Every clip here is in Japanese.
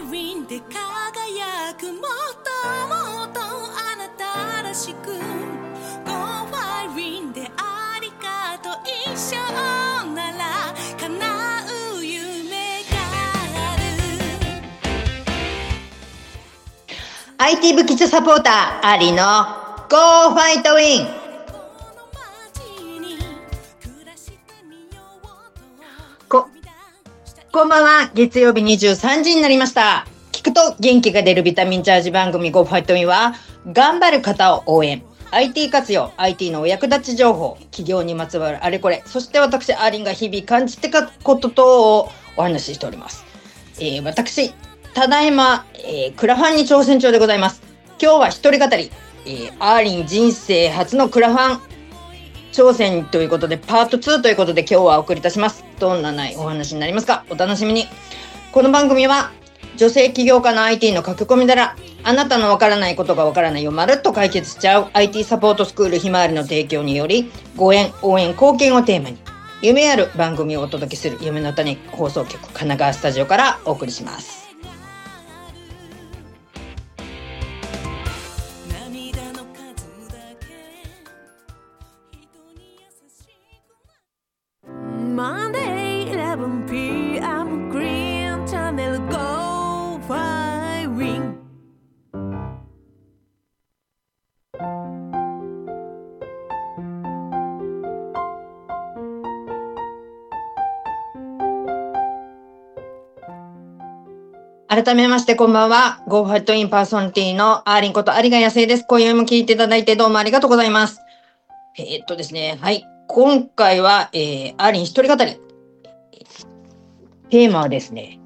イリンで輝くもっともっとあなたらしくゴーファイリンでありがとう一生なら叶う夢がある IT 部基礎サポーターアリの Go Fight Win。こんばんは。月曜日23時になりました。聞くと元気が出るビタミンチャージ番組 Go Fight Win は頑張る方を応援、IT 活用、IT のお役立ち情報、企業にまつわるあれこれ、そして私アーリンが日々感じてたこと等をお話ししております。私ただいま、クラファンに挑戦中でございます。今日は一人語り、アーリン人生初のクラファン挑戦ということでパート2ということで今日はお送りいたします。どんなお話になりますか、お楽しみに。この番組は女性起業家の IT の駆け込み寺、あなたのわからないことがわからないをまるっと解決しちゃう IT サポートスクールひまわりの提供により、ご縁、応援、貢献をテーマに夢ある番組をお届けする夢の種放送局神奈川スタジオからお送りします。 Monday 11pm Green Channel Go Fly Wing。 改めましてこんばんは。Go Fight Win パーソナリティのアーリンこと有賀野生です。今夜も聞いていただいてどうもありがとうございます。ですね、はい。今回は、アーリン一人語り。テーマはですね、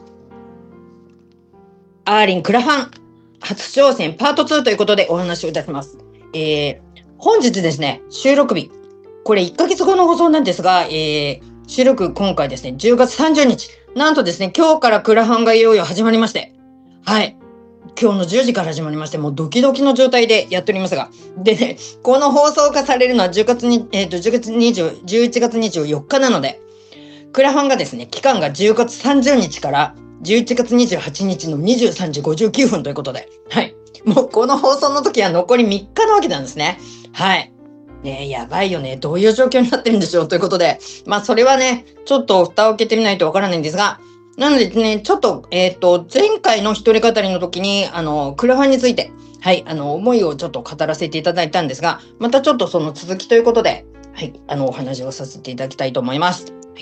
アーリンクラファン初挑戦パート2ということでお話をいたします。本日ですね、収録日。これ1ヶ月後の放送なんですが、収録今回ですね、10月30日。なんとですね、今日からクラファンがいよいよ始まりまして。はい。今日の10時から始まりまして、もうドキドキの状態でやっておりますが。でね、この放送化されるのは11月24日なので、クラファンがですね、期間が10月30日から11月28日の23時59分ということで、はい。もうこの放送の時は残り3日なわけなんですね。はい。ねえ、やばいよね。どういう状況になってるんでしょうということで、まあそれはね、ちょっと蓋を開けてみないとわからないんですが、なのでね、ちょっと、前回の一人語りの時に、クラファンについて、はい、思いをちょっと語らせていただいたんですが、またちょっとその続きということで、はい、お話をさせていただきたいと思います。はい。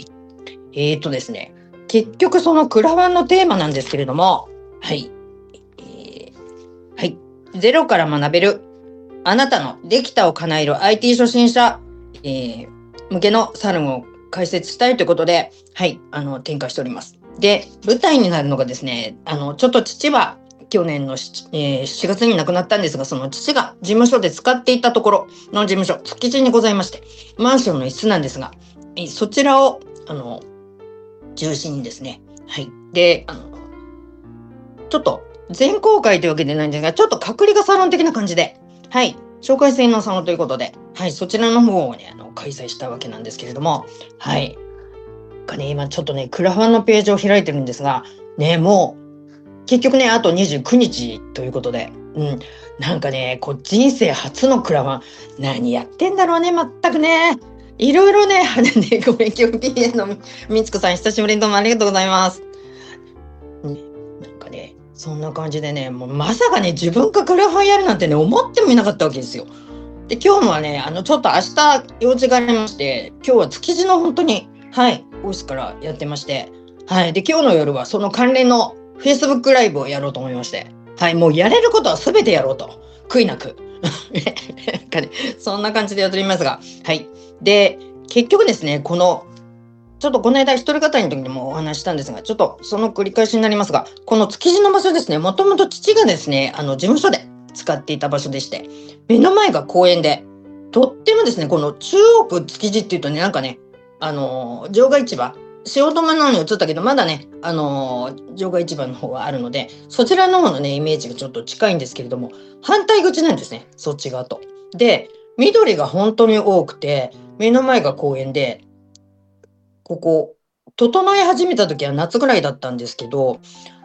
ですね、結局そのクラファンのテーマなんですけれども、はい、はい、ゼロから学べる、あなたのできたを叶える IT 初心者、向けのサロンを開設したいということで、はい、展開しております。で、舞台になるのがですね、ちょっと父は去年の7月に亡くなったんですが、その父が事務所で使っていたところの事務所、築地にございまして、マンションの一室なんですが、そちらを、中心にですね、はい。で、ちょっと全公開というわけでないんですが、ちょっと隔離がサロン的な感じで、はい。紹介制のサロンということで、はい。そちらの方をね、開催したわけなんですけれども、はい。今ちょっとね、クラファンのページを開いてるんですが、ね、もう、結局ね、あと29日ということで、なんかね、こう、人生初のクラファン、何やってんだろうね、全くね。いろいろね、ご勉強 PA のみつこさん、久しぶりにどうもありがとうございます。なんかね、そんな感じでね、もうまさかね、自分がクラファンやるなんてね、思ってもいなかったわけですよ。で、今日もはね、ちょっと明日用事がありまして、今日は築地の本当に、はい、オフィスからやってまして、はい、で、今日の夜はその関連の Facebook ライブをやろうと思いまして、はい、もうやれることは全てやろうと、悔いなく。なんかね、そんな感じでやっておりますが、はい。で、結局ですね、ちょっとこの間一人語りの時にもお話したんですが、ちょっとその繰り返しになりますが、この築地の場所ですね、もともと父がですね、事務所で使っていた場所でして、目の前が公園で、とってもですね、この中央区築地っていうとね、なんかね、場外市場、汐留の方に移ったけど、まだね、場外市場の方はあるので、そちらの方のね、イメージがちょっと近いんですけれども、反対口なんですね、そっち側と。で、緑が本当に多くて、目の前が公園で、ここ、整え始めた時は夏ぐらいだったんですけど、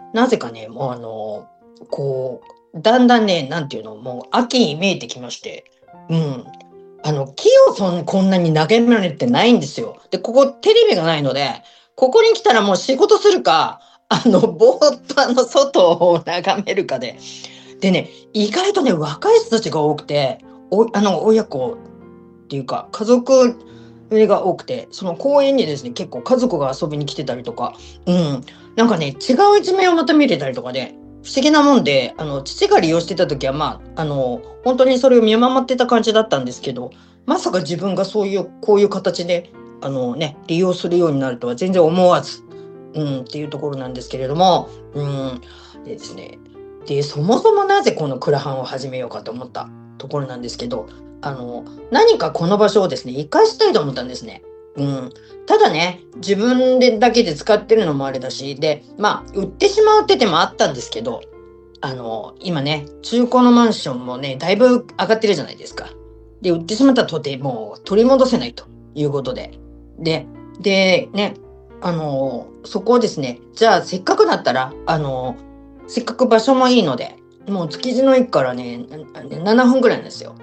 なぜかね、もうだんだんね、なんていうの、もう秋に見えてきまして、うん。木をこんなに眺められてないんですよ。で、ここテレビがないので、ここに来たらもう仕事するか、ぼーっと外を眺めるかで。でね、意外とね、若い人たちが多くて、親子っていうか、家族が多くて、その公園にですね、結構家族が遊びに来てたりとか、うん。なんかね、違う一面をまた見れたりとかで、不思議なもんで、父が利用してた時は、本当にそれを見守ってた感じだったんですけど、まさか自分がこういう形で、利用するようになるとは全然思わず、っていうところなんですけれども、でですね、で、そもそもなぜこのクラハンを始めようかと思ったところなんですけど、何かこの場所をですね、活かしたいと思ったんですね。ただね、自分だけで使ってるのもあれだし、で、売ってしまうって手もあったんですけど、今ね、中古のマンションもね、だいぶ上がってるじゃないですか。で、売ってしまったとて、もう取り戻せないということで。で、ね、そこをですね、じゃあせっかくだったら、せっかく場所もいいので、もう築地の駅からね、7分ぐらいなんですよ。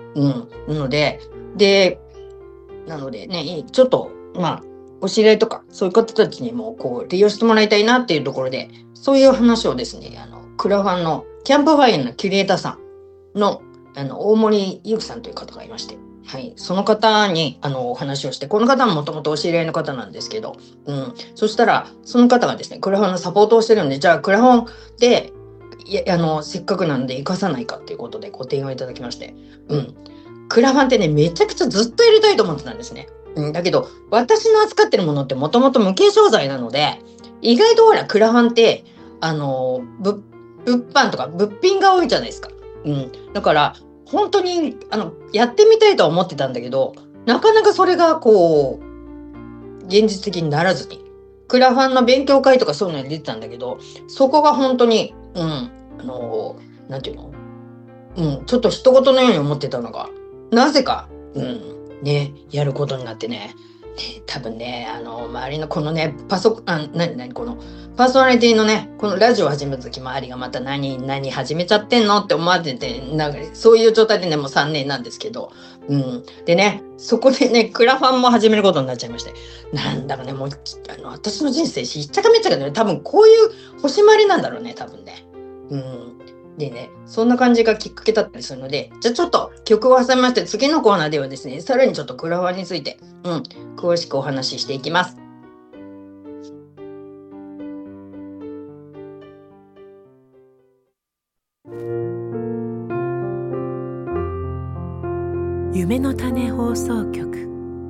なのでね、ちょっと、お知り合いとか、そういう方たちにも利用してもらいたいなっていうところで、そういう話をですね、クラファンのキャンプファイヤーのキュレーターさんの、大森ゆうきさんという方がいまして、はい、その方にお話をして、この方ももともとお知り合いの方なんですけど、そしたらその方がですね、クラファンのサポートをしてるんで、じゃあクラファンでせっかくなんで生かさないかっていうことでご提案いただきまして、クラファンってね、めちゃくちゃずっとやりたいと思ってたんですね。だけど私の扱ってるものってもともと無形商材なので、意外とほらクラファンって物販とか物品が多いじゃないですか。だから本当にやってみたいとは思ってたんだけど、なかなかそれが現実的にならずに、クラファンの勉強会とかそういうのに出てたんだけど、そこが本当になんていうの、ちょっと人事のように思ってたのが、なぜかやることになってね。多分ね、周りのこのね、このパーソナリティのね、このラジオを始めた時、周りがまた何始めちゃってんのって思われて、なんかそういう状態でね、もう3年なんですけど、でね、そこでね、クラファンも始めることになっちゃいまして、なんだかね、もう私の人生しっちゃかめっちゃかでね、多分こういう星回りなんだろうね、多分ね。でね、そんな感じがきっかけだったりするので、じゃあちょっと曲を挟みまして、次のコーナーではですね、さらにちょっとクラファンについて、詳しくお話ししていきます。 夢の種放送局。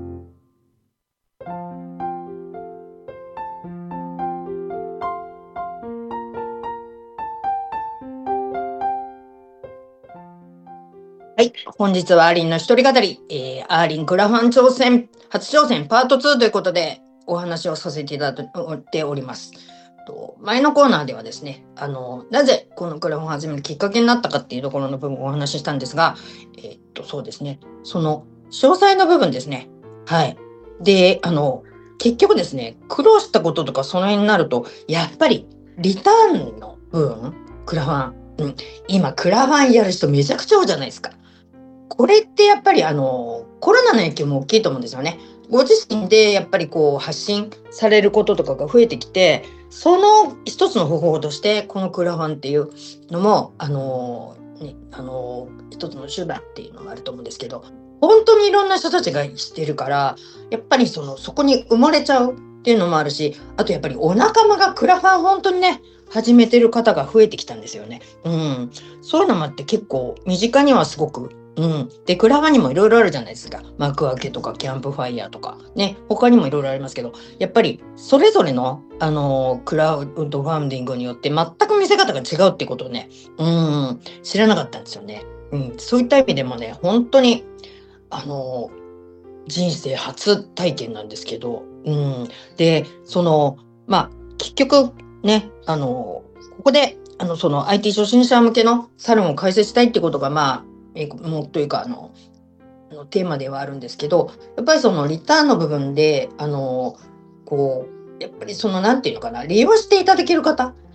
はい、本日はアーリンの一人語り、アーリンクラファン初挑戦パート2ということでお話をさせていただいております。前のコーナーではですね、なぜこのクラファンを始めるきっかけになったかっていうところの部分をお話ししたんですが、そうですね、その詳細の部分ですね。はい。で、結局ですね、苦労したこととかその辺になると、やっぱりリターンの部分、クラファン、今クラファンやる人めちゃくちゃ多いじゃないですか。これってやっぱりコロナの影響も大きいと思うんですよね。ご自身でやっぱり発信されることとかが増えてきて、その一つの方法としてこのクラファンっていうのも一つの手段っていうのもあると思うんですけど、本当にいろんな人たちがしてるから、やっぱりそこに埋もれちゃうっていうのもあるし、あとやっぱりお仲間がクラファン本当にね始めてる方が増えてきたんですよね。そういうのもあって結構身近にはすごくで、クラファンにもいろいろあるじゃないですか。幕開けとかキャンプファイヤーとかね、他にもいろいろありますけど、やっぱりそれぞれのクラウドファンディングによって全く見せ方が違うってことをね、知らなかったんですよね。そういった意味でもね、本当に人生初体験なんですけど、で、結局ね、ここでIT 初心者向けのサロンを開設したいってことがもうというかテーマではあるんですけど、やっぱりそのリターンの部分でやっぱりなんていうのかな、利用していただける方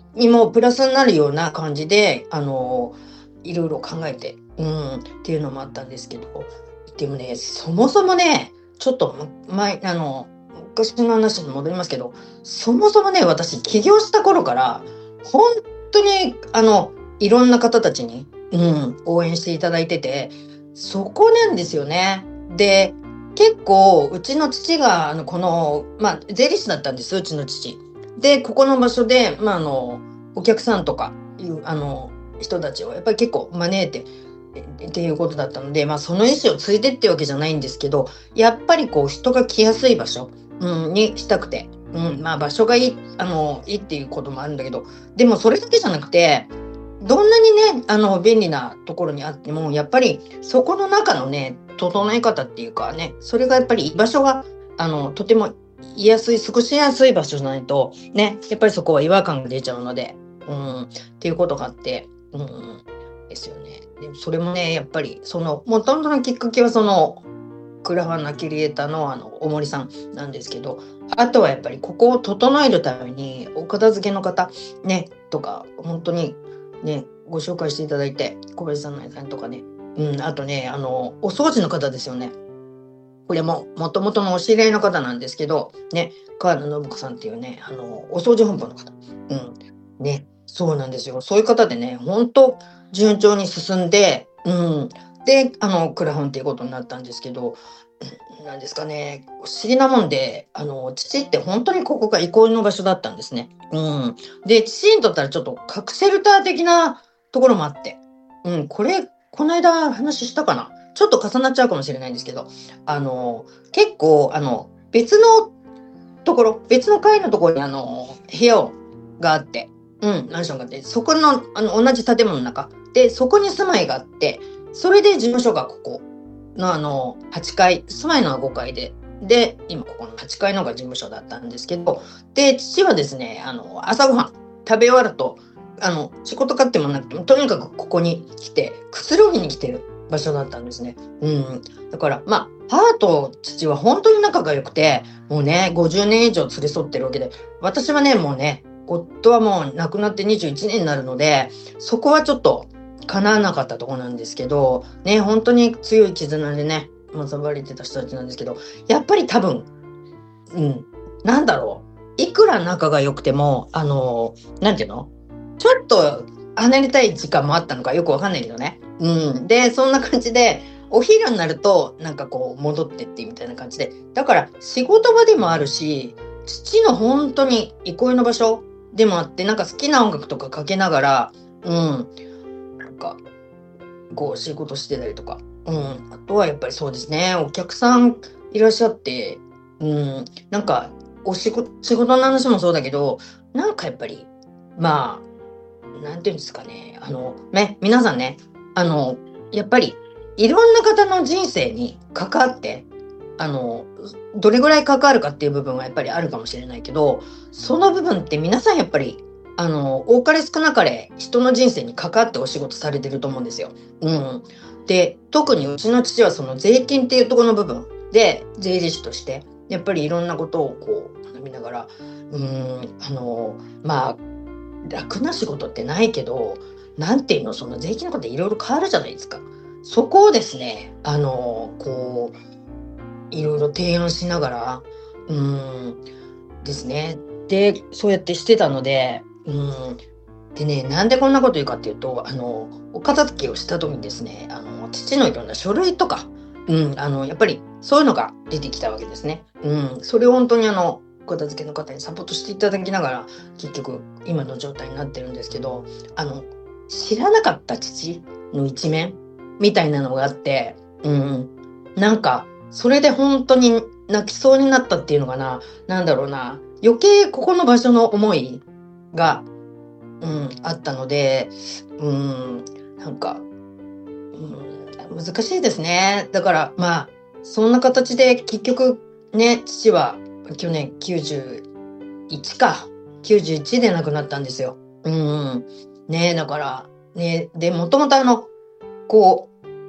にもプラスになるような感じで、いろいろ考えて、っていうのもあったんですけど、でもね、そもそもね、ちょっと前、昔の話に戻りますけど、そもそもね、私起業した頃から、本当にいろんな方たちに、応援していただいてて、そこなんですよね。で、結構うちの父が税理士だったんです、うちの父。で、ここの場所で、お客さんとかいう人たちをやっぱり結構招いてっていうことだったので、その意思を継いでってわけじゃないんですけど、やっぱりこう人が来やすい場所、にしたくて、場所がいいいいっていうこともあるんだけど、でもそれだけじゃなくて、どんなにね便利なところにあっても、やっぱりそこの中のね整え方っていうかね、それがやっぱり居場所がとても居やすい、過ごしやすい場所じゃないとね、やっぱりそこは違和感が出ちゃうので、っていうことがあって、ですよね。でそれもね、やっぱりその元々のきっかけはそのクラファンナキュリエーターの大森さんなんですけど、あとはやっぱりここを整えるためにお片付けの方ねとか、本当にねご紹介していただいて、小林さんのさんとかね、あとねお掃除の方ですよね。これも元々のお知り合いの方なんですけどね、川野信子さんっていうねお掃除本部の方、ね、そうなんですよ。そういう方でね、本当順調に進んで、でクラファンっていうことになったんですけど、なんですかね、不思議なもんで、父って本当にここが憩いの場所だったんですね。で、父にとったらちょっと核シェルター的なところもあって、これこの間話したかな、ちょっと重なっちゃうかもしれないんですけど、結構別のところ、別の階のところに部屋があって、マンションがあって、そこの同じ建物の中で、そこに住まいがあって、それで事務所がここの8階、住まいのは5階で、今ここの8階のが事務所だったんですけど、で、父はですね、朝ごはん食べ終わると、仕事かってもなくても、とにかくここに来て、くつろぎに来てる場所だったんですね。だから、母と父は本当に仲が良くて、もうね、50年以上連れ添ってるわけで、私はね、もうね、夫はもう亡くなって21年になるので、そこはちょっと叶わなかったところなんですけど、ね、本当に強い絆でね、結ばれてた人たちなんですけど、やっぱり多分、なんだろう、いくら仲が良くても、なんていうの、ちょっと離れたい時間もあったのかよくわかんないけどね。で、そんな感じで、お昼になると、なんかこう、戻ってってみたいな感じで。だから、仕事場でもあるし、父の本当に憩いの場所でもあって、なんか好きな音楽とかかけながら、なんか、こう、仕事してたりとか。あとはやっぱりそうですね、お客さんいらっしゃって、なんか、仕事の話もそうだけど、なんかやっぱり、なんていうんですかね、皆さんね、やっぱりいろんな方の人生に関わって、どれぐらい関わるかっていう部分はやっぱりあるかもしれないけど、その部分って皆さんやっぱり、多かれ少なかれ人の人生に関わってお仕事されてると思うんですよ。で、特にうちの父はその税金っていうところの部分で税理士として、やっぱりいろんなことをこう学びながら、楽な仕事ってないけど、なんていうの、その税金のことでいろいろ変わるじゃないですか。そこをですね、こう、いろいろ提案しながら、ですね。で、そうやってしてたので、でね、なんでこんなこと言うかっていうと、お片付けをした時にですね、父のいろんな書類とか、やっぱりそういうのが出てきたわけですね。それを本当にお片付けの方にサポートしていただきながら、結局今の状態になってるんですけど、知らなかった父の一面みたいなのがあって、なんかそれで本当に泣きそうになったっていうのかな、なんだろうな、余計ここの場所の思いが、あったので、なんか、難しいですね。だからそんな形で結局ね、父は去年91か、91で亡くなったんですよ。ね、だからね、でもともとこ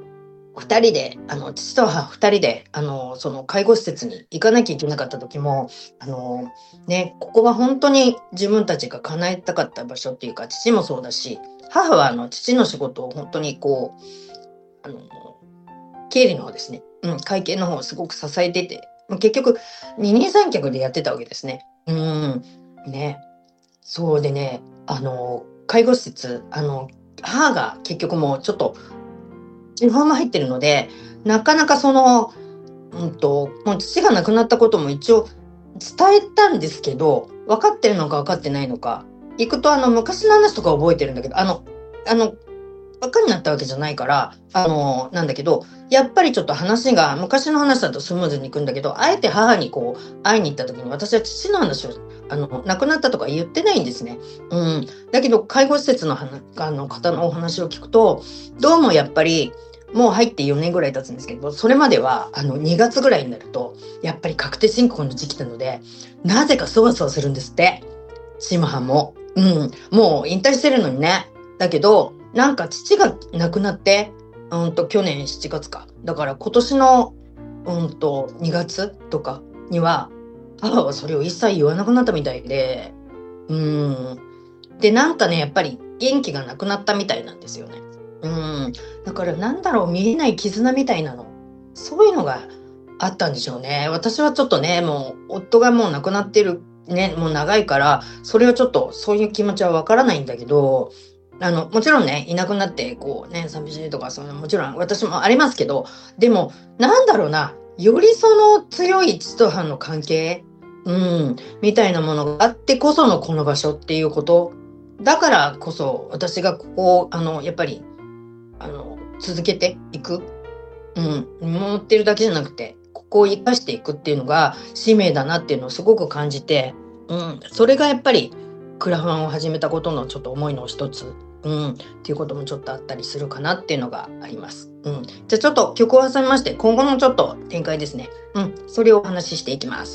二人で、父と母二人で、その介護施設に行かなきゃいけなかった時も、ここは本当に自分たちが叶えたかった場所っていうか、父もそうだし、母は父の仕事を本当にこう、経理の方ですね、会計の方をすごく支えてて、結局、二人三脚でやってたわけですね。ね。そうでね、介護施設、母が結局もうちょっと、日本も入ってるので、なかなかもう父が亡くなったことも一応伝えたんですけど、分かってるのか分かってないのか、行くと昔の話とか覚えてるんだけど、バカになったわけじゃないから、なんだけど、やっぱりちょっと話が、昔の話だとスムーズにいくんだけど、あえて母にこう、会いに行った時に私は父の話を、亡くなったとか言ってないんですね。だけど、介護施設の方のお話を聞くと、どうもやっぱり、もう入って4年ぐらい経つんですけど、それまでは2月ぐらいになると、やっぱり確定申告の時期なので、なぜかそわそわするんですって。シムハンも。もう引退してるのにね。だけど、なんか父が亡くなって、去年7月か。だから今年の、2月とかには、母はそれを一切言わなくなったみたいで、で、なんかね、やっぱり元気がなくなったみたいなんですよね。だからなんだろう、見えない絆みたいなの。そういうのがあったんでしょうね。私はちょっとね、もう夫がもう亡くなってるね、もう長いから、それをちょっとそういう気持ちはわからないんだけど、もちろんね、いなくなってこうね、寂しいとか、そのもちろん私もありますけど、でもなんだろうな、よりその強い父と母の関係、みたいなものがあってこそのこの場所っていうこと。だからこそ私がここをやっぱり続けていく、見守ってるだけじゃなくて、ここを生かしていくっていうのが使命だなっていうのをすごく感じて、それがやっぱりクラファンを始めたことのちょっと思いの一つ、っていうこともちょっとあったりするかなっていうのがあります。じゃあちょっと曲を挟みまして、今後のちょっと展開ですね。それをお話ししていきます。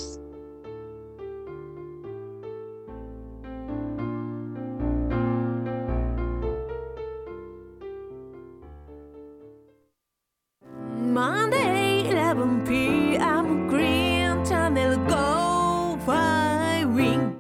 Monday 11 p.m. Green Channel Go Firing。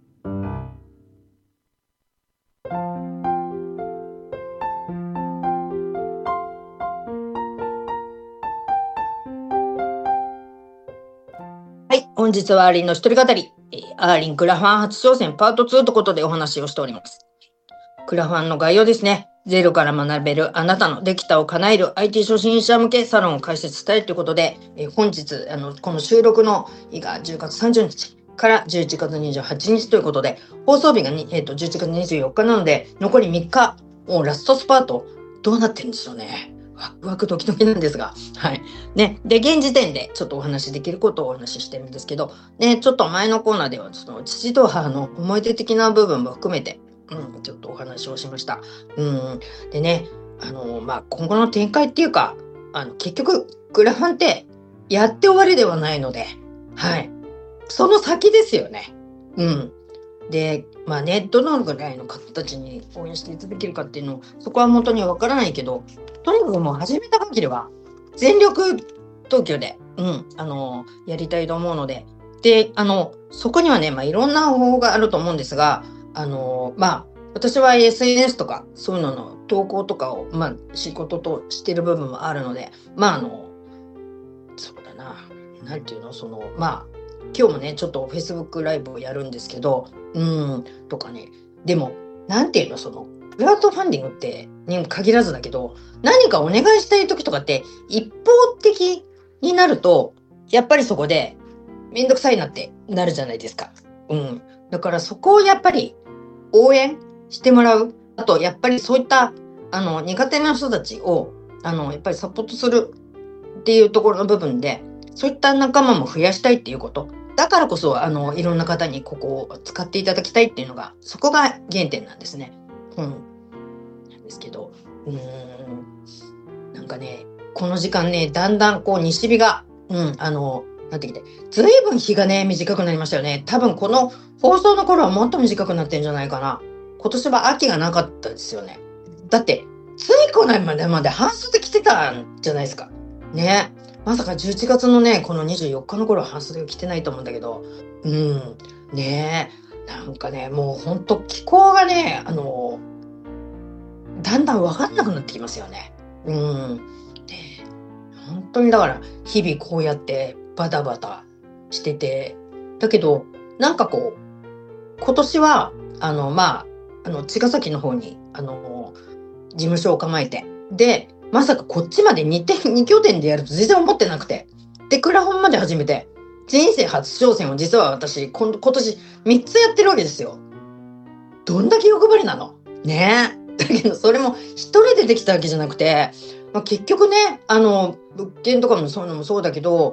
はい、本日はアーリンの一人語り、アーリンクラファン初挑戦パート2ということでお話をしております。クラファンの概要ですね。ゼロから学べるあなたのできたを叶える IT 初心者向けサロンを開設したいということで、本日この収録の日が10月30日から11月28日ということで、放送日が11月24日なので、残り3日、もうラストスパート、どうなってるんでしょうね。ワクワクドキドキなんですが、はい。ね。で、現時点でちょっとお話しできることをお話ししてるんですけど、ね、ちょっと前のコーナーでは、その父と母の思い出的な部分も含めて、ちょっとお話をしました。でね、今後の展開っていうか、結局、クラファンってやって終わりではないので、はい。その先ですよね。で、どのぐらいの方たちに応援していただけるかっていうの、そこは本当にわからないけど、とにかくもう始めた限りは、全力投球で、やりたいと思うので、で、そこにはね、いろんな方法があると思うんですが、私は SNS とかそういうのの投稿とかを、仕事としてる部分もあるので、そうだな、なんていうの、今日もね、ちょっと Facebook ライブをやるんですけど、とかね、でも、なんていうの、クラウドファンディングってに限らずだけど、何かお願いしたい時とかって一方的になると、やっぱりそこでめんどくさいなってなるじゃないですか。だからそこをやっぱり応援してもらう。あと、やっぱりそういった、苦手な人たちを、やっぱりサポートするっていうところの部分で、そういった仲間も増やしたいっていうこと。だからこそ、いろんな方にここを使っていただきたいっていうのが、そこが原点なんですね。なんですけど、なんかね、この時間ね、だんだんこう西日が、なってきて、ずいぶん日がね、短くなりましたよね。多分この放送の頃はもっと短くなってんじゃないかな。今年は秋がなかったですよね。だって、 ついこの間まで半袖着てたんじゃないですか。ね。まさか11月のね、この24日の頃は半袖を着てないと思うんだけど、ねえ、なんかね、もうほんと気候がね、だんだん分かんなくなってきますよね。で、本当にだから日々こうやってバタバタしてて、だけどなんかこう今年は茅ヶ崎の方に事務所を構えて、でまさかこっちまで2拠点でやると全然思ってなくて、でクラファンまで始めて人生初挑戦を実は私今年3つやってるわけですよ。どんだけ欲張りなのねえ。だけどそれも一人でできたわけじゃなくて、結局ね物件とかもそういうのもそうだけど、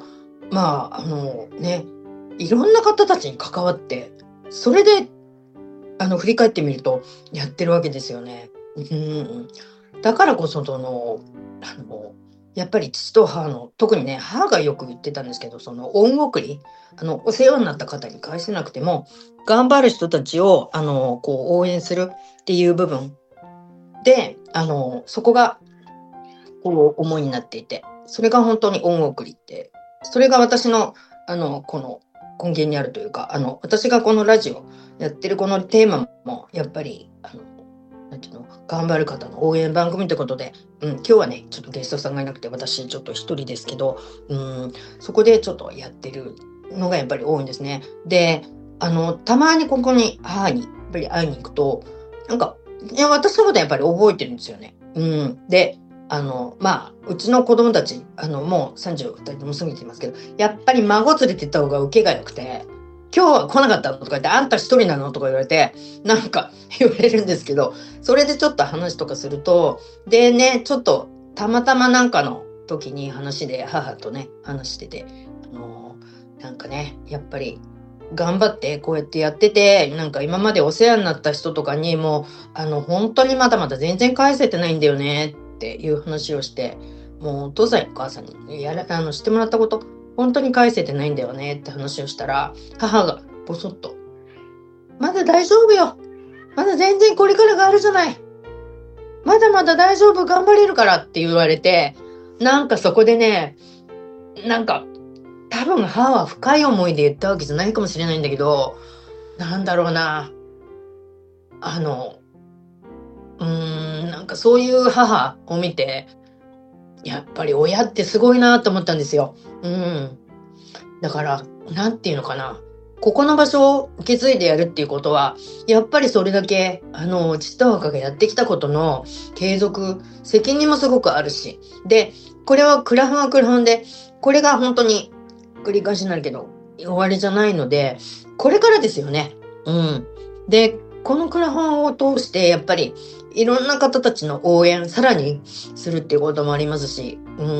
いろんな方たちに関わって、それで振り返ってみるとやってるわけですよね。だからこそやっぱり父と母の、特にね母がよく言ってたんですけど、その恩送り、お世話になった方に返せなくても頑張る人たちをこう応援するっていう部分でそこがこう思いになっていて、それが本当に恩送りって、それが私のこの根源にあるというか、私がこのラジオやってるこのテーマもやっぱりなんていうの、頑張る方の応援番組ってことで、今日はねちょっとゲストさんがいなくて私ちょっと一人ですけど、そこでちょっとやってるのがやっぱり多いんですね。でたまにここに母にやっぱり会いに行くと、なんか私のことはやっぱり覚えてるんですよね。でうちの子供たちもう32人とも過ぎてますけど、やっぱり孫連れてった方が受けが良くて、今日は来なかったのとか言って、あんた一人なのとか言われてなんか言われるんですけど、それでちょっと話とかすると、でね、ちょっとたまたまなんかの時に話で母とね話してて、なんかねやっぱり頑張ってこうやってやってて、なんか今までお世話になった人とかにも本当にまだまだ全然返せてないんだよねっていう話をして、もうお父さんやお母さんにしてもらったこと本当に返せてないんだよねって話をしたら、母がボソッとまだ大丈夫よ、まだ全然これからがあるじゃない、まだまだ大丈夫、頑張れるからって言われて、なんかそこでね、なんか多分母は深い思いで言ったわけじゃないかもしれないんだけど、なんだろうな、なんかそういう母を見て、やっぱり親ってすごいなと思ったんですよ。だからなんていうのかな、ここの場所を受け継いでやるっていうことは、やっぱりそれだけ父と母がやってきたことの継続責任もすごくあるし、でこれはクラファンはクラファンで、これが本当に繰り返しになるけど終わりじゃないので、これからですよね。でこのクラファンを通してやっぱりいろんな方たちの応援さらにするっていうこともありますし、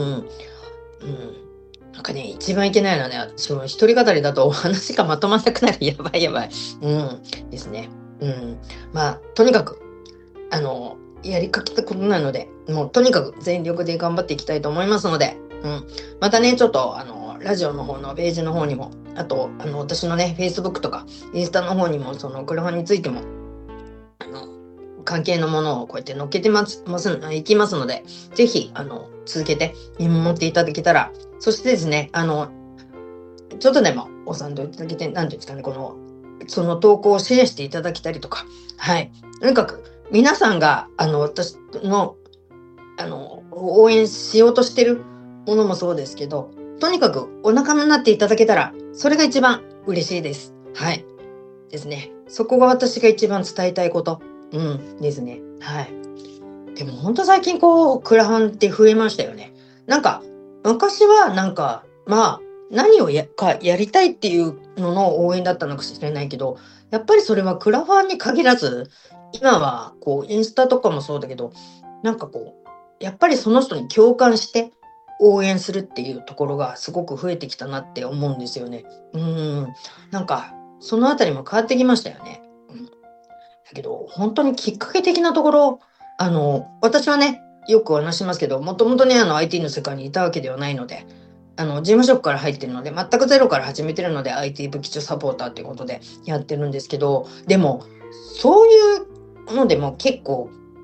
なんかね一番いけないのはね、私も一人語りだと話がまとまらなくなる、やばいですね。とにかくやりかけたことなので、もうとにかく全力で頑張っていきたいと思いますので、またねちょっとラジオの方のページの方にも、あと私のね Facebook とかインスタの方にもそのクラファンについても関係のものをこうやって載っけていきますので、ぜひ続けて見守っていただけたら、そしてですねちょっとでもお賛同いただけて、なんていうんですかね、その投稿をシェアしていただけたりとか、とにかく皆さんが私の応援しようとしてるものもそうですけど、とにかくお仲間になっていただけたらそれが一番嬉しいです。ですね。そこが私が一番伝えたいことですね。でも本当最近クラファンって増えましたよね。なんか昔はなんか何をやりたいっていうのの応援だったのかもしれないけど、やっぱりそれはクラファンに限らず、今はインスタとかもそうだけど、なんかやっぱりその人に共感して応援するっていうところがすごく増えてきたなって思うんですよね。なんかそのあたりも変わってきましたよね。だけど本当にきっかけ的なところ、私はねよく話しますけど、もともとねIT の世界にいたわけではないので、事務職から入ってるので、全くゼロから始めてるので IT 部基調サポーターということでやってるんですけど、でもそういうのでも結構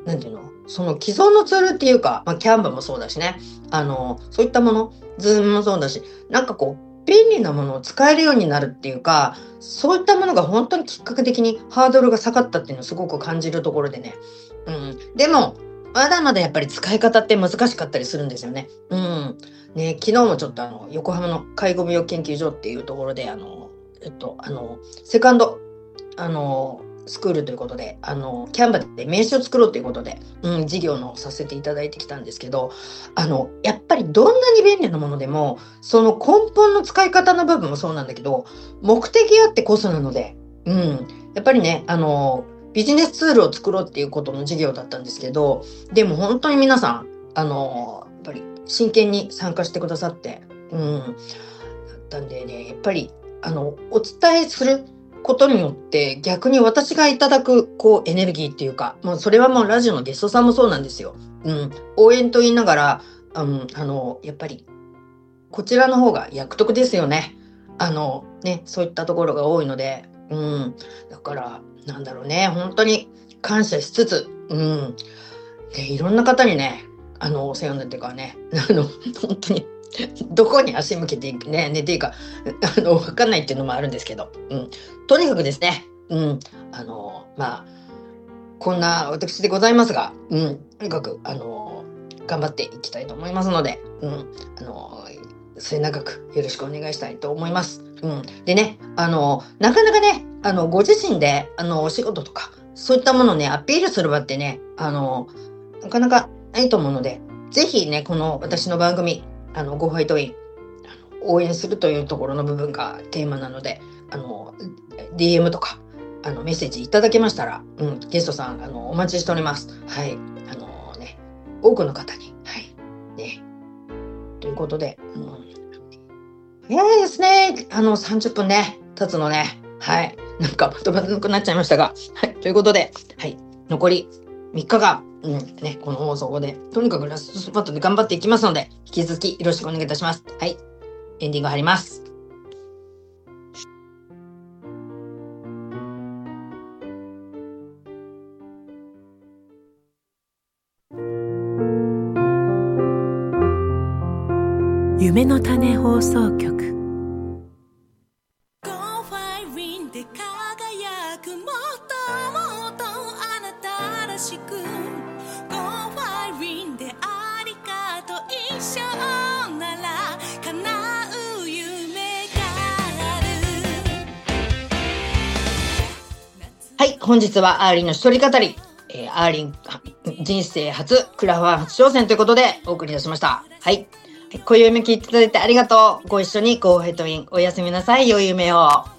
なんていうの、その既存のツールっていうか、キャンバもそうだしね、そういったもの、ズームもそうだし、なんかこう、便利なものを使えるようになるっていうか、そういったものが本当にきっかけ的にハードルが下がったっていうのをすごく感じるところでね。でも、まだまだやっぱり使い方って難しかったりするんですよね。ね、昨日もちょっと横浜の介護病研究所っていうところで、セカンド、スクールということで、キャンバで名刺を作ろうということで、事業のさせていただいてきたんですけど、やっぱりどんなに便利なものでも、その根本の使い方の部分もそうなんだけど、目的あってこそなので、やっぱりね、ビジネスツールを作ろうっていうことの事業だったんですけど、でも本当に皆さん、やっぱり真剣に参加してくださって、だったんでね、やっぱり、お伝えすることによって逆に私がいただくエネルギーっていうか、それはもうラジオのゲストさんもそうなんですよ。応援と言いながら、やっぱりこちらの方が役得ですよね。そういったところが多いので、だからなんだろうね、本当に感謝しつつ、いろんな方にね、お世話になってからね、本当にどこに足向けていくね、っていうか、わかんないっていうのもあるんですけど、とにかくですね、こんな私でございますが、とにかく、頑張っていきたいと思いますので、末永くよろしくお願いしたいと思います。でね、なかなかね、ご自身で、お仕事とか、そういったものをね、アピールする場ってね、なかなかないと思うので、ぜひね、この私の番組、ゴーファイトイン、応援するというところの部分がテーマなので、DM とか、メッセージいただけましたら、ゲストさん、お待ちしております。はい。多くの方に、はい。ね。ということで、早いですね。30分ね、経つのね。はい。なんかまとまらなくなっちゃいましたが。はい。ということで、はい。残り3日間、この放送で、とにかくラストスパットで頑張っていきますので、引き続きよろしくお願いいたします。はい。エンディング入ります。 夢の種放送局。 ゴーファイリンで輝く、もっともっとあなたらしく、ゴーファイリンでありがとう、一生なら叶う夢がある。 はい、本日はアーリンの一人語り、アーリン人生初クラファン初挑戦ということでお送りいたしました。はい。こういう夢聞いていただいてありがとう。ご一緒にゴーヘッドイン。おやすみなさい。良い夢を。